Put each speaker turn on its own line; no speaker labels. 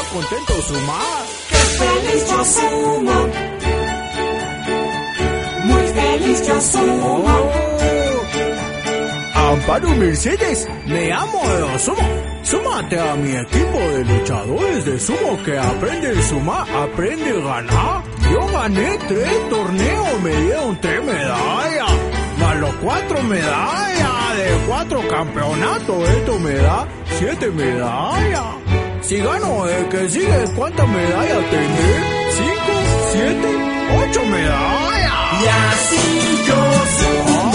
contento sumar.
¡Qué feliz yo sumo! Muy feliz yo sumo.
Amparo Mercedes, me amo de sumo. Súmate a mi equipo de luchadores de sumo que aprende a sumar, aprende a ganar. Yo gané 3 torneos, me dieron 3 medallas, más los 4 medallas de 4 campeonatos. Esto me da 7 medallas. Si gano el que sigue, ¿cuántas medallas tendré? 5, 7, 8 medallas.
Y así yo sumo.